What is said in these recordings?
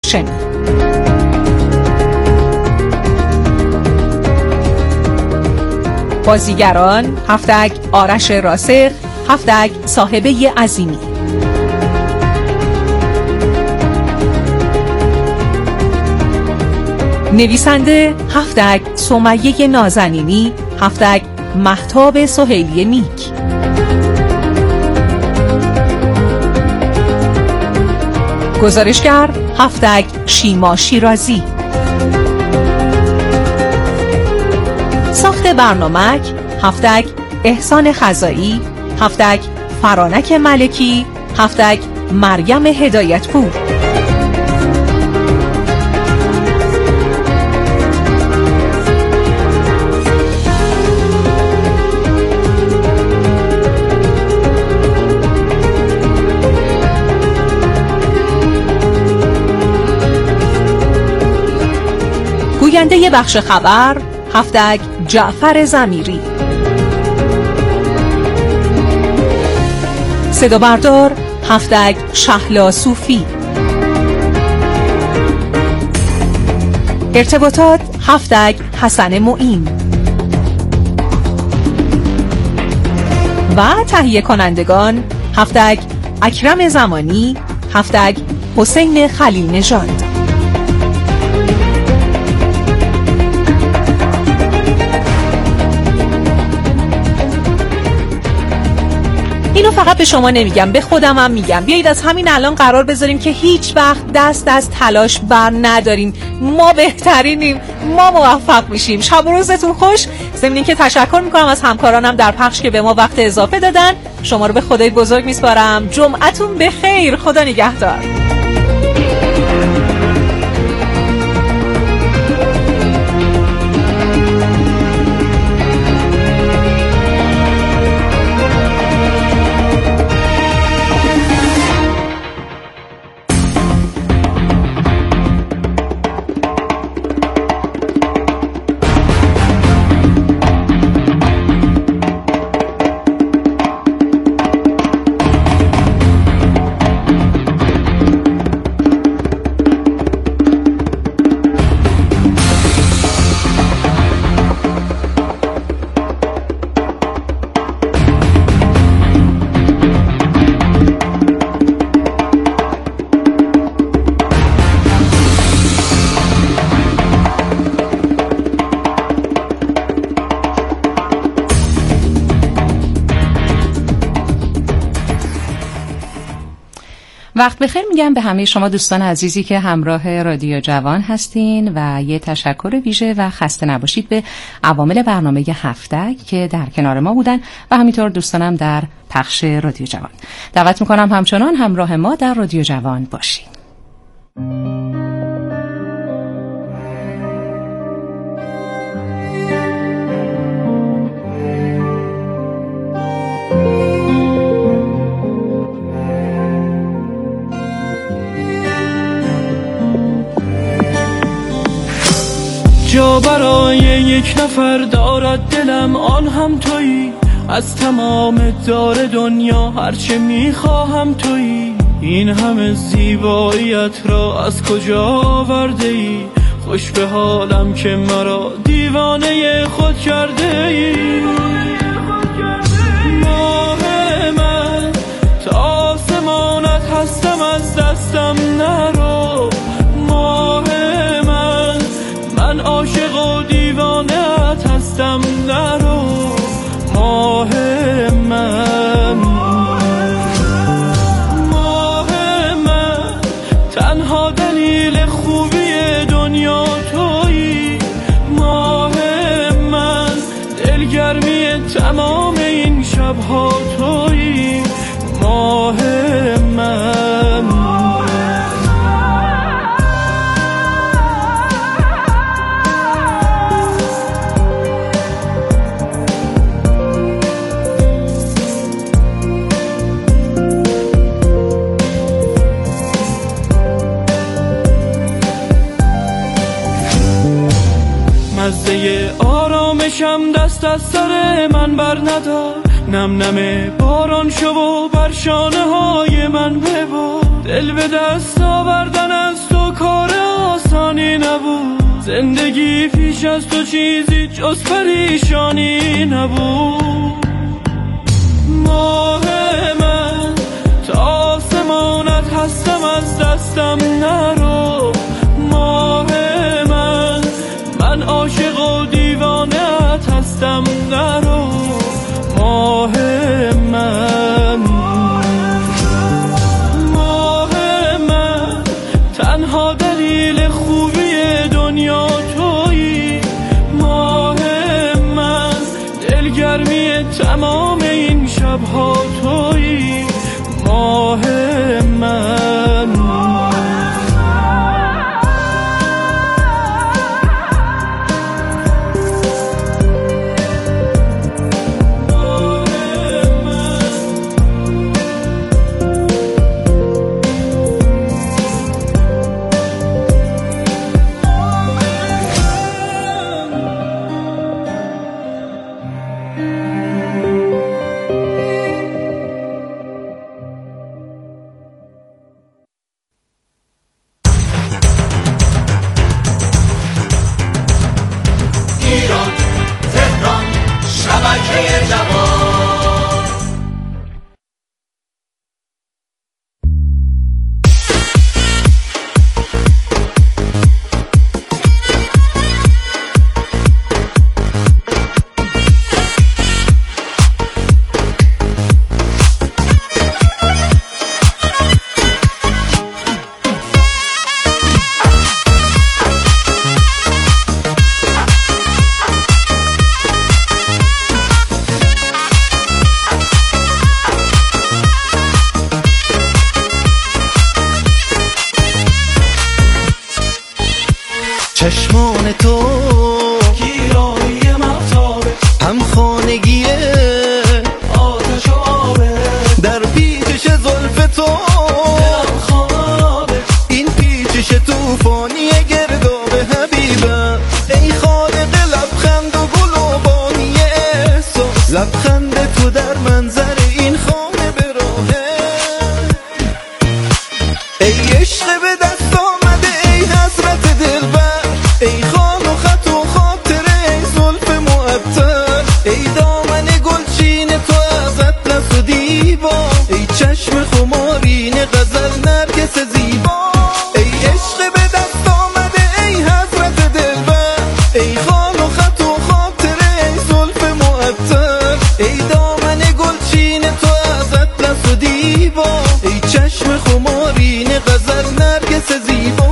شنید. بازیگران: هفتگ آرش راسخ، هفتگ صاحبه عظیمی. نویسنده: هفتگ سمیه نازنینی، هفتگ مهتاب سهیلی نیک. گزارشگر: هفتگ شیما شیرازی. ساخت برنامه: هفتگ احسان خزایی، هفتگ فرانک ملکی، هفتگ مریم هدایتپور. گوینده بخش خبر: هفتگ جعفر ضمیری. صدا بردار: هفتگ شهلا صوفی. ارتباطات: هفتگ حسن معین. و تهیه کنندگان: هفتگ اکرم زمانی، هفتگ حسین خلیل نژاد. اینو فقط به شما نمیگم، به خودم هم میگم. بیایید از همین الان قرار بذاریم که هیچ وقت دست از تلاش بر نداریم. ما بهترینیم، ما موفق میشیم. شب و روزتون خوش. ضمن اینکه تشکر میکنم از همکارانم در پخش که به ما وقت اضافه دادن. شما رو به خدای بزرگ میسپارم. جمعتون بخیر. خدا نگهدار. وقت بخیر میگم به همه شما دوستان عزیزی که همراه رادیو جوان هستین و یه تشکر ویژه و خسته نباشید به عوامل برنامه هفتگ که در کنار ما بودن و همینطور دوستانم در پخش رادیو جوان. دعوت میکنم همچنان همراه ما در رادیو جوان باشین. جا برای یک نفر دارد دلم، آن هم تویی. از تمام دار دنیا هرچه میخواهم تویی. این همه زیباییت را از کجا آورده ای؟ خوش به حالم که مرا دیوانه خود کرده ای. ماه من تا آسمانت هستم، از دستم نرو. ماه من عاشق و دیوانه‌ات هستم، نرو. ماه من تنها دلیل خوبی دنیا تویی. ماه من دلگرمی تمام این شبها تویی. ماه من مزه آرامشم دست از سر من بر ندار. نم نم باران شو و بر شانه های من ببار. دل به دست آوردن از تو کار زندگی پیش از تو چیزی جز پریشانی نبود. ماه من تا آسمانت هستم، از دستم نرو. ماه من عاشق و دیوانه‌ات هستم، نرو. ماه من تنها دلیل خوبی دنیا تویی. ماه من دلگرمی تمام این شبها تویی. ماه من چشمان تو گیرایی مفتابه، هم خانگیه آتش و آبه، در پیچش زلف تو دلم خانابه، این پیچش توفانی گردابه حبیبه. ای خالق لبخند و گل و بانی احساس، لبخند تو در منظر این خانه به راهه. ای عشق به دست آمده، ای حضرت دلبر، ای خان و خط و خاطره، ای زلف معطر، ای دامن گلچین تو از اطلس و دیبا، ای چشم خمارین غزل نرگس زیبا. ای عشق به دست آمده، ای حضرت دلبر، ای خان و خط و خاطره، ای زلف معطر، ای دامن گلچین تو از اطلس و دیبا، ای چشم خمارین غزل نرگس زیبا.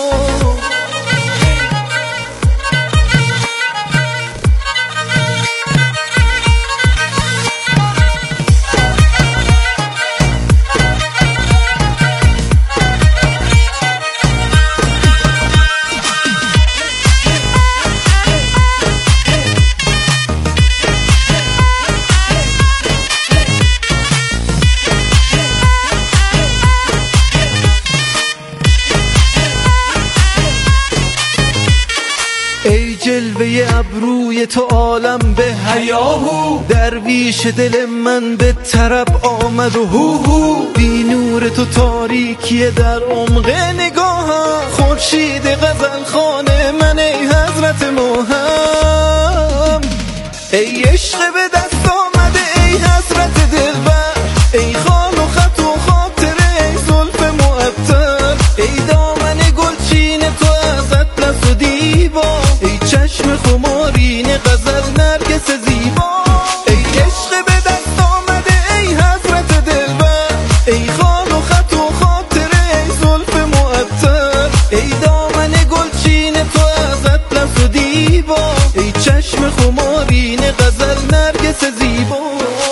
ای جلوه ابروی تو عالم به هیاهو، درویش دل من به طرب آمد و هو. بی نور تو تاریکی در عمق نگاهم، خورشید غزل خانه من ای حضرت ماهم. ای عشق به دست آمده، ای حضرت دلبر، ای خان و خط و خاطره، ای زلف معطر، ای دامن گلچین تو از اطلس و دیبا، ای چشم خمارین غزل نرگس زیبا. ای عشق به دست آمده، ای حضرت دلبر، ای خان و خط و خاطره، ای زلف معطر، ای دامن گلچین تو از اطلس و دیبا، ای چشم خمارین غزل نرگس زیبا.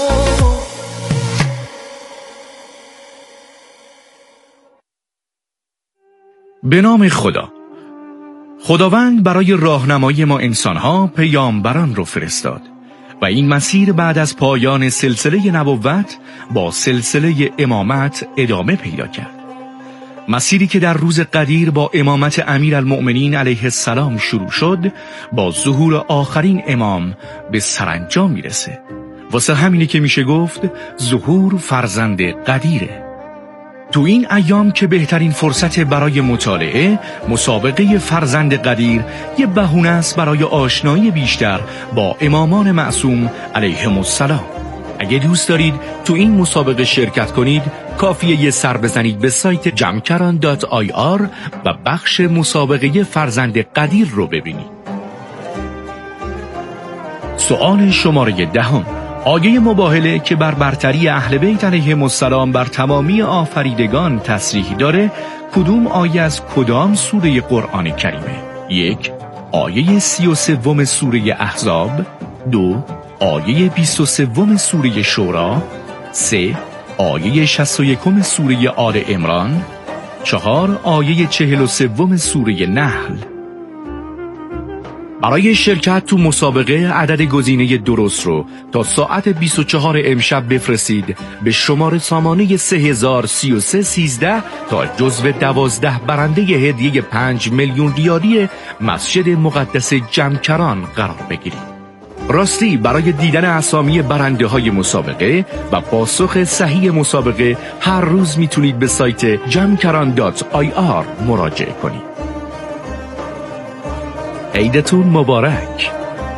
به نام خدا. خداوند برای راهنمایی ما انسانها پیامبران رو فرستاد و این مسیر بعد از پایان سلسله نبوت با سلسله امامت ادامه پیدا کرد. مسیری که در روز قدیر با امامت امیرالمؤمنین علیه السلام شروع شد، با ظهور آخرین امام به سرانجام میرسه. واسه همینی که میشه گفت ظهور فرزند قدیره. تو این ایام که بهترین فرصت برای مطالعه، مسابقه فرزند قدیر یه بهونه است برای آشنایی بیشتر با امامان معصوم علیهم السلام. اگه دوست دارید تو این مسابقه شرکت کنید، کافیه یه سر بزنید به سایت jamkaran.ir و بخش مسابقه فرزند قدیر رو ببینید. سوال شماره 10: آیه مباهله که بر برتری اهل بیت علیهم السلام بر تمامی آفریدگان تصریح داره، کدوم آیه از کدام سوره قرآن کریمه؟ 1. آیه 33 سوره احزاب. 2. آیه 23 سوره شورا. 3. آیه 61 سوره آل عمران. 4. آیه 43 سوره نحل. برای شرکت تو مسابقه عدد گزینه درست رو تا ساعت 24 امشب بفرستید به شماره سامانه 303313 تا جزو 12 برنده هدیه 5 میلیون ریالی مسجد مقدس جمکران قرار بگیرید. راستی برای دیدن اسامی برنده های مسابقه و پاسخ صحیح مسابقه هر روز میتونید به سایت jamkaran.ir مراجعه کنید. عیدتون مبارک.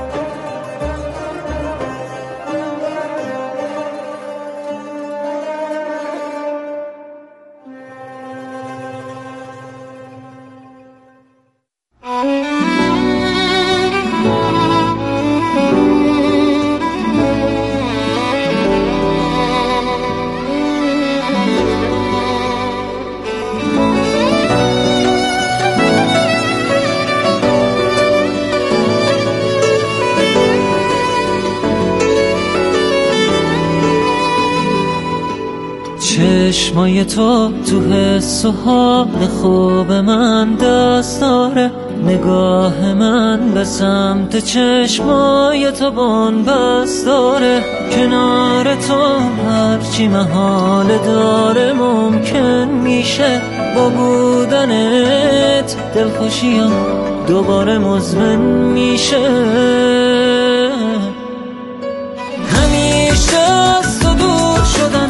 چشمای تو حس و حال خوب من دست داره، نگاه من به سمت چشمای تو بن‌بست داره. کنار تو هرچی محال داره ممکن میشه، با بودنت دلخوشیم دوباره مزمن میشه. همیشه از تو دور شدن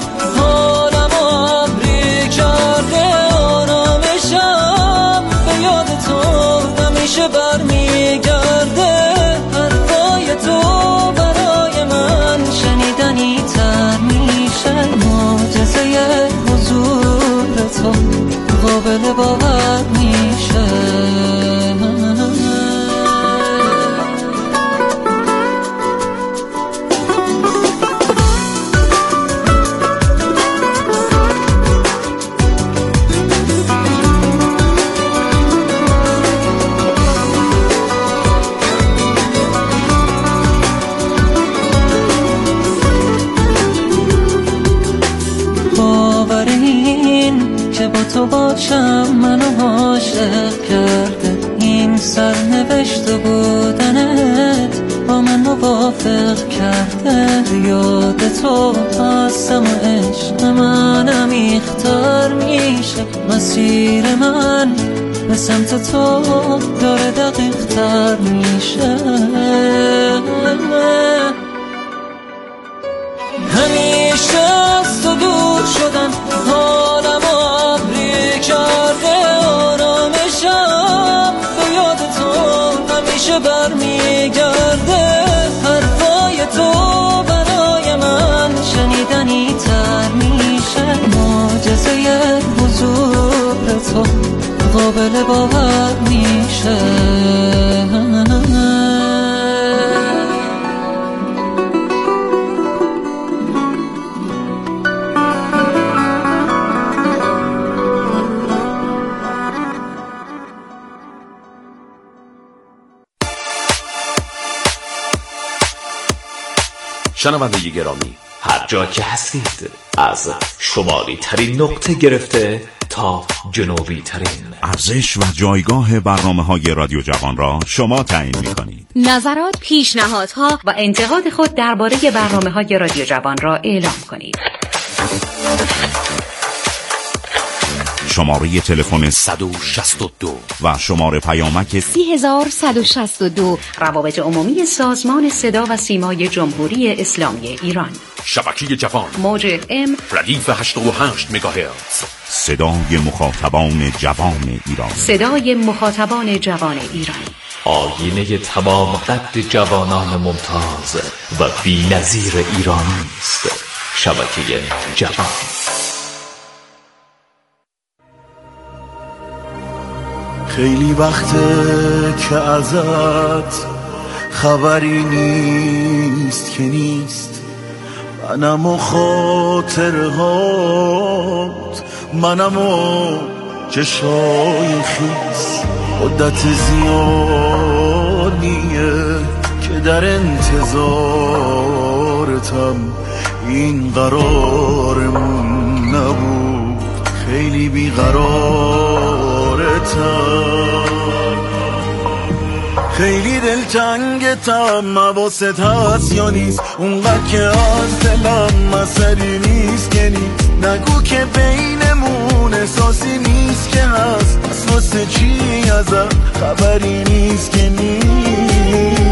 برمیگرده، حرفای تو برای من شنیدنی تر میشه. معجزه حضور تو قابل باور میشه. تو باشم منو عاشق کرده، این سرنوشت بودنت با من موافق کرده. یاد تو هستم و عشق منم ایختر میشه، مسیر من به سمت تو داره دقیق تر میشه. همیشه از تو دور شدن حالم کرده، آرامشم به یاد تو همیشه برمیگرده. حرفای تو برای من شنیدنی تر میشه. معجزه حضور تو قابل باور میشه. شنونده گرامی، هر جا که هستید، از شمالی ترین نقطه گرفته تا جنوبی ترین، ارزش و جایگاه برنامه‌های رادیو جوان را شما تعیین می‌کنید. نظرات، پیشنهادها و انتقاد خود درباره برنامه‌های رادیو جوان را اعلام کنید. شماره تلفن 162 و شماره پیامک 30162. روابط عمومی سازمان صدا و سیمای جمهوری اسلامی ایران. شبکه جوان موج FM ردیف 88 مگاهرتز. صدای مخاطبان جوان ایران. صدای مخاطبان جوان ایران. آینه تمام قد جوانان ممتاز و بی‌نظیر ایرانی است. شبکه جوان. خیلی وقته که ازت خبری نیست که نیست، منم و خاطرهات، منم و چشای خیس. مدت زیادیه که در انتظارتم، این قرارمون نبود، خیلی بیقرارتم، خیلی دلتنگتم. حواست هست یا نیست؟ اونقدر که از دلم مسئله نیست که نیست. نگو که بینمون احساسی نیست که هست، از واسه چی ازم خبری نیست که نیست.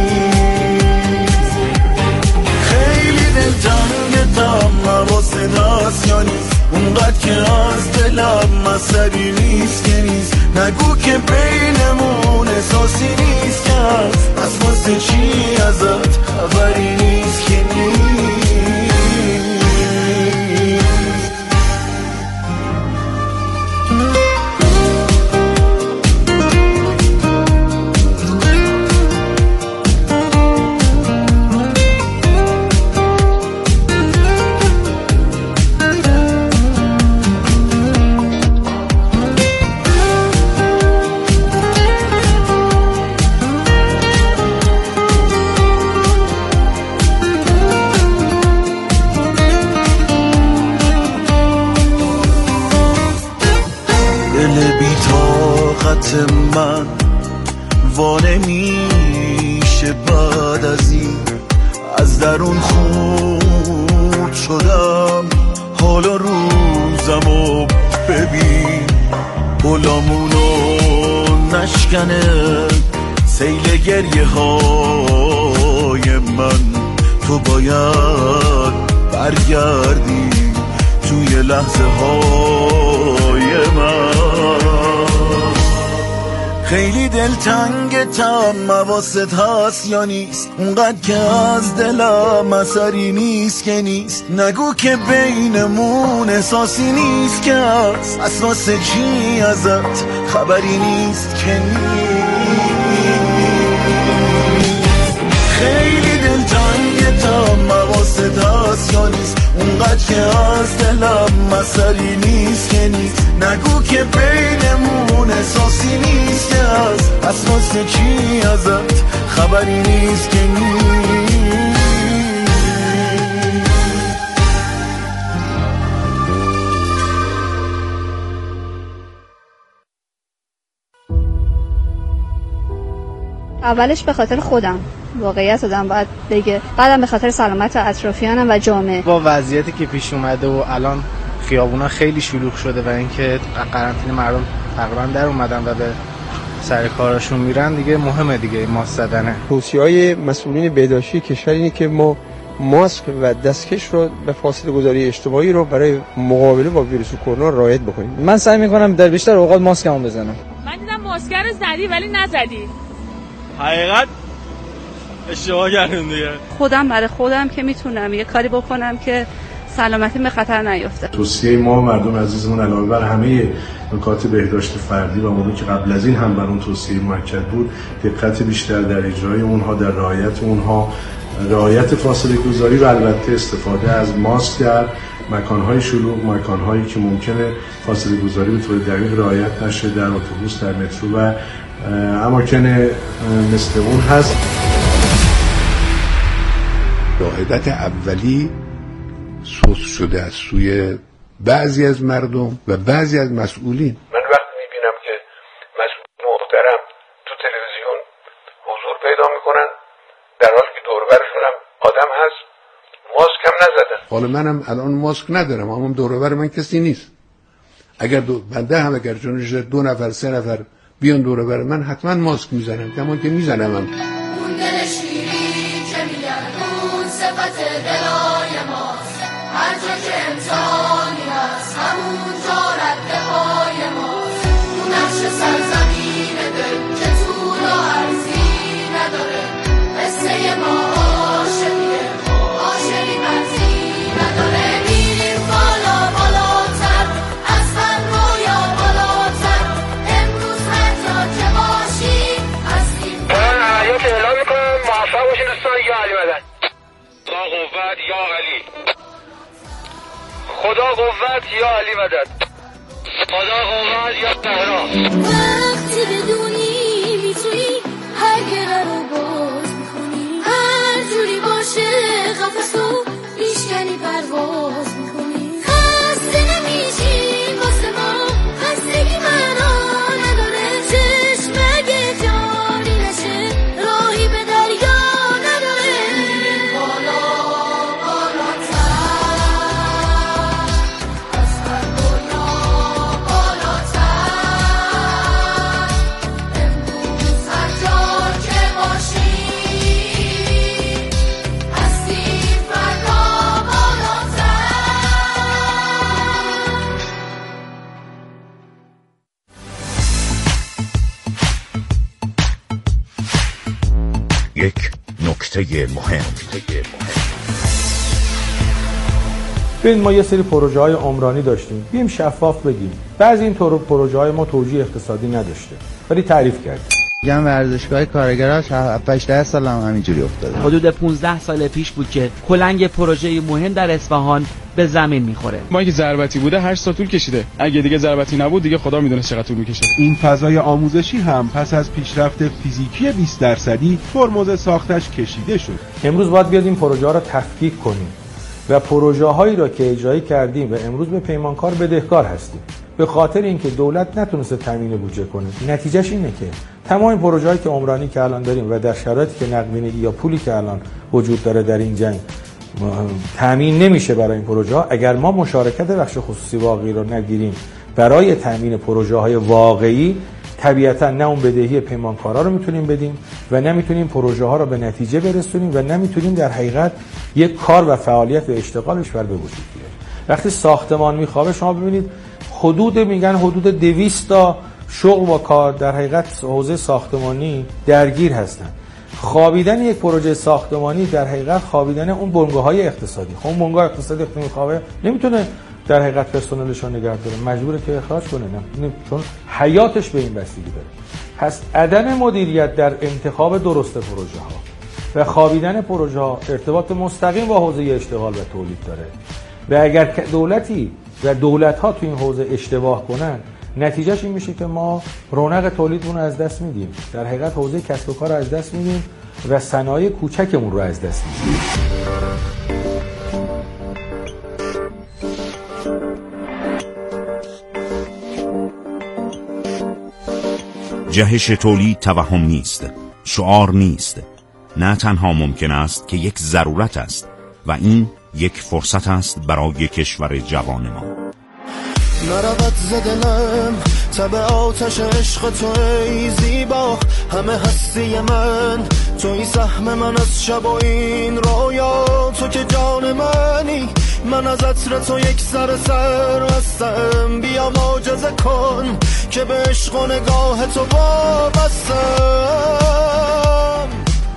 خیلی دلتنگتم. حواست هست یا نیست؟ اونقدر که از دلم مسئله نیست که نیست. نگو که بینمون احساسی نیست که هست، از واسه چی ازت خبری نیست که نیست. من وانه میشه بعد از این، از درون خورد شدم. حالا روزمو ببین، گلامونو نشکنه سیل گریه های من. تو باید برگردی توی لحظه های من. خیلی دلتنگتم. حواست هست یا نیست؟ اونقدر که از دلم اثری نیست که نیست. نگو که بینمون احساسی نیست که هست، از واسه چی ازت خبری نیست که نیست. خیلی دلتنگتم. حواست هست یا نیست؟ اونقدر که از دلم مسئله نیست که نیست. نگو که بینمون احساسی نیست که هست، از واسه چی ازت خبری نیست که نیست. اولش به خاطر خودم، واقعیت آدم باید بگه، بعدم به خاطر سلامت اطرافیانم و جامعه. با وضعیتی که پیش اومده و الان خیابونا خیلی شلوغ شده و اینکه قرنطینه مردم تقریبا در اومدن و به سر کاراشون میرن، دیگه مهمه دیگه ماسک زدنه. توصیه‌های مسئولین بهداشتی کشور اینه که ما ماسک و دستکش رو به فاصله گذاری اجتماعی رو برای مقابله با ویروس کرونا رعایت بکنیم. من سعی میکنم در بیشتر اوقات ماسکمو بزنم. من دیدم ماسک رو زدی ولی نزدی. حقیقت اشتباه کردم دیگه. خودم برای خودم که میتونم یه کاری بکنم که سلامتی به خطر نیفته. توصیه ما مردم عزیزمون علاوه بر همه نکات بهداشت فردی و اموری که قبل از این هم بر اون توصیه مؤکد بود، دقت بیشتر در اجرای اونها، در رعایت اونها، رعایت فاصله گذاری و البته استفاده از ماسک در مکان‌های شلوغ، مکان‌هایی که ممکنه فاصله گذاری به طور دقیق رعایت نشه، در اتوبوس، در مترو و اماکن مثل اون هست. شاهدت اولی سوس شده از سوی بعضی از مردم و بعضی از مسئولین. من وقتی میبینم که مسئول محترم تو تلویزیون حضور پیدا میکنن در حالی که دور و برشون هم آدم هست ماسک هم نزدن. حالا منم الان ماسک ندارم، اما دور و بر من کسی نیست، اگر بنده هم اگر جونش 2 نفر 3 نفر بیان دور بر من حتما ماسک میزنم، کما که میزنم. اون دل شیرین که میگردون صفت دلای ماست، هر جا که امتحانی هست همون جا رد پای ماست. تو نقش سرزمین دل که طول و عرضی نداره، قصه ما عاشقیه عاشقی مرزی نداره. میریم بالا بالاتر از هر رویا بالاتر، امروز هر جا که باشی هستیم. من حیات اعلام میکنم موفق باشین دوستان. یا علی مدد. خدا قوت یا علی. خدا قوت یا علی مدد. خدا قوت یا تهران. وقتی بدونی میتونی هر گره رو باز میکنی، هر جوری باشه قفصو میشکنی پرواز میکنی. خسته نمیشی واسه ما، خستگی معنا نداره. چشم اگه جاری نشه راهی به دریا نداره. بالا بالاتر از هر دنیا بالاتر، امروز هر جا که باشی هستیم فردا بالاتر. یک نکته مهم. ببین ما یه سری پروژه های عمرانی داشتیم، بیایم شفاف بگیم بعضی این پروژه های ما توجیه اقتصادی نداشته ولی تعریف کردیم. میگم ورزشگاه کارگراش 7-8 سال هم همینجوری افتاده. حدود 15 سال پیش بود که کلنگ پروژه مهم در اصفهان به زمین میخوره. ما که ضربتی بوده 8 سال طول کشیده، اگه دیگه ضربتی نبود دیگه خدا میدونه چقدر طول میکشه. این فضای آموزشی هم پس از پیشرفت فیزیکی 20% ترمز ساختش کشیده شد. امروز باید بیاد این پروژه ها رو تفکیک کنیم و پروژه هایی را که اجرایی کردیم و امروز به پیمانکار بدهکار هستیم به خاطر اینکه دولت نتونسته تامین بودجه کنه. نتیجهش اینه که تمام این پروژه‌هایی که عمرانی که الان داریم و در شرایطی که نقدینگی یا پولی که الان وجود داره در این جنگ تامین نمیشه برای این پروژه‌ها، اگر ما مشارکت بخش خصوصی واقعی رو نگیریم برای تامین پروژه‌های واقعی، طبیعتا نه اون بدهی پیمانکارا رو میتونیم بدیم و نمیتونیم پروژه‌ها رو به نتیجه برسونیم و نمیتونیم در حقیقت یک کار و فعالیت و اشتغالش بر به وجود بیاریم. وقتی ساختمان میخوابه شما ببینید حدود 200 تا شغل و کار در حقیقت حوزه ساختمانی درگیر هستند. خوابیدن یک پروژه ساختمانی در حقیقت خوابیدن اون بنگاه‌های اقتصادی. خب اون بنگاه اقتصادی وقتی میخوابه نمیتونه در حقیقت پرسنلش رو نگه داره، مجبوره که اخراج کنه، چون حیاتش به این بستگی داره. پس عدم مدیریت در انتخاب درست پروژه ها و خوابیدن پروژه ها ارتباط مستقیم با حوزه اشتغال و تولید داره و اگر دولتی و دولت ها تو این حوزه اشتباه کنن نتیجهش این میشه که ما رونق تولیدمون رو از دست میدیم، در حقیقت حوزه کسب و کار رو از دست میدیم و صنایع کوچکمون رو از دست میدیم. جهش تولید توهم نیست، شعار نیست، نه تنها ممکن است که یک ضرورت است و این یک فرصت است برای کشور جوان ما. نرود زدنم تب آتش عشق تو ای زیبا، همه هستی من توی سهم من از شب و این رویا، تو که جان منی من از عطر تو یک سر هستم، بیا معجزه کن که به عشق و نگاه تو وابستم.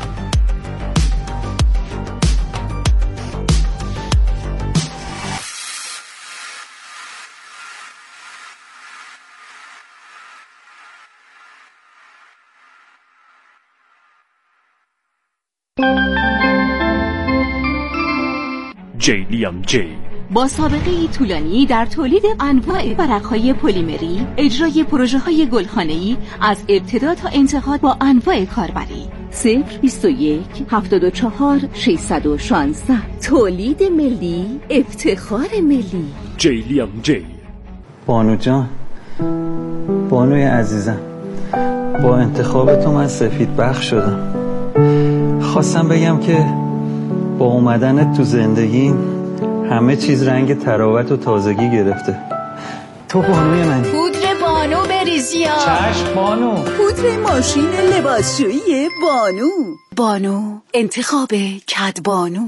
جیلیم جی با سابقه طولانی در تولید انواع ورق‌های پلیمری، اجرای پروژه‌های گلخانه‌ای از ابتدا تا انتها با انواع کاربری. 021 74 616 تولید ملی، افتخار ملی. جیلیم جی. بانو جان، بانوی عزیزم، با انتخاب تو من سفید بخش شدم. خواستم بگم که با اومدنت تو زندگی همه چیز رنگ تراوت و تازگی گرفته. تو بانوی منی. پودر بانو بریزیا. چشم بانو. پودر ماشین لباسشویی بانو. بانو انتخاب کدبانو.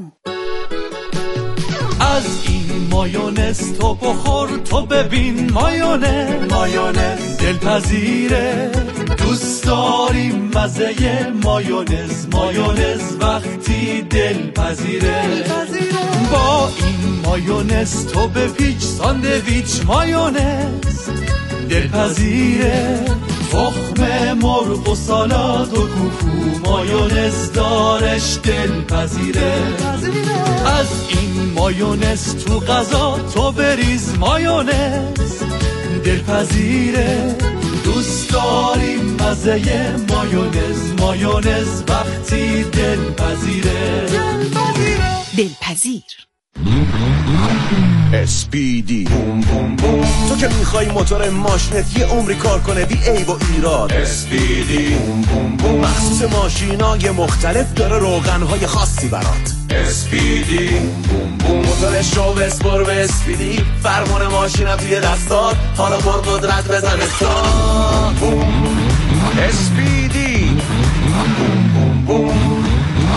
از این مایونز تو بخور تو ببین مایونز دلپذیره دوست داریم مزه مایونز وقتی دلپذیره با این مایونز تو بپیچ ساندویچ مایونز دلپذیره تخم مرغ و سالاد و کوکو مایونز دارش دلپذیره از این مایونز تو غذا تو بریز مایونز دلپذیره دوست داریم مزه مایونز وقتی دلپذیره دلپذیر. SPD بوم بوم بوم تو که میخوای موتور ماشینت یه عمری کار کنه بی عیب و ایراد SPD بوم بوم بوم مخصوص ماشینای مختلف داره روغنهای خاصی برات SPD بوم بوم موتورش رو بسپر به SPD فرمان ماشینم توی دستات حالا بر قدرت بزن استارت بوم SPD بوم بوم بوم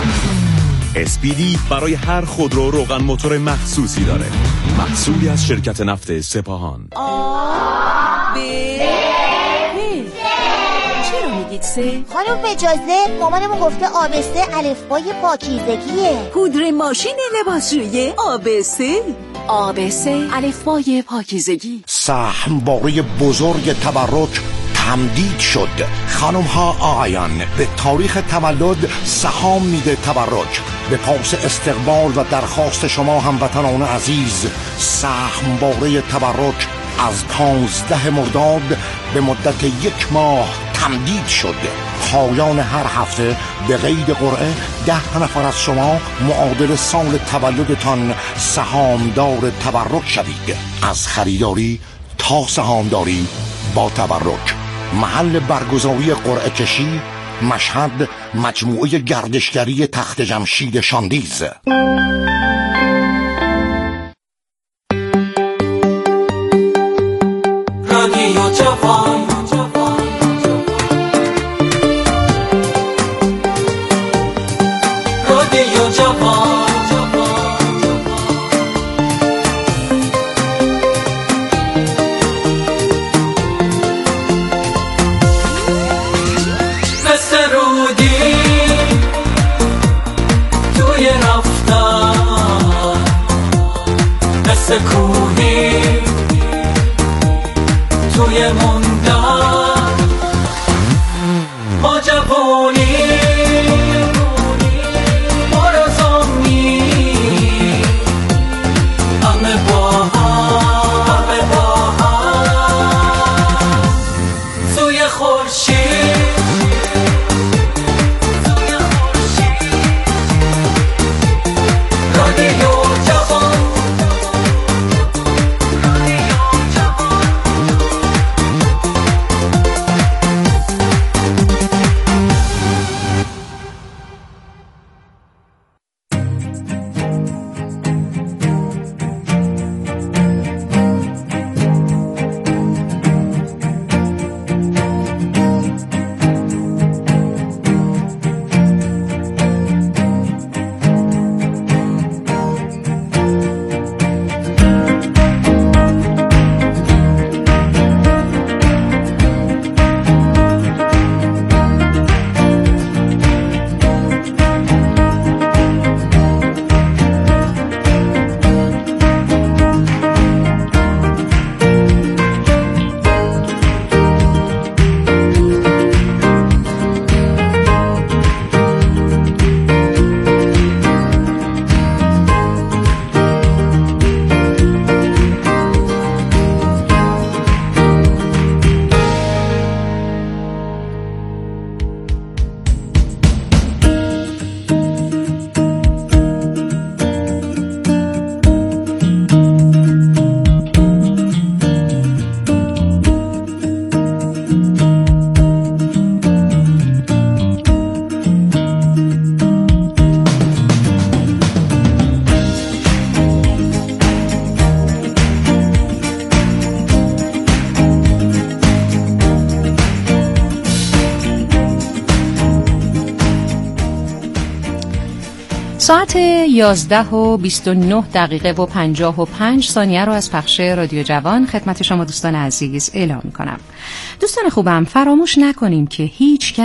SPD برای هر خودرو روغن موتور مخصوصی داره محصولی از شرکت نفت سپاهان. چرا میگید سه؟ خانم اجازه مامانمون گفته آبسته الفبای پاکیزگیه. پودر ماشین لباسشویی آبسه الفبای پاکیزگی. سهمواره بزرگ تبرک تمدید شد. خانم ها آقایان به تاریخ تولد سهام میده تبرک. به پاس استقبال و درخواست شما هموطنان عزیز سهمواره تبرک از 15 مرداد به مدت 1 ماه تمدید شد. پایان هر هفته به قید قرعه 10 نفر از شما معادل سال تولدتان سهامدار تبرک شوید. از خریداری تا سهامداری با تبرک. محل برگزاری قرعه کشی مشهد مجموعه گردشگری تخت جمشید شاندیز. رادیو جوان رادیو جوان مثل رودی توی رفتن ساعت 11:29 و 55 ثانیه رو از پخش رادیو جوان خدمت شما دوستان عزیز اعلام می‌کنم. دوستان خوبم، فراموش نکنیم که هیچ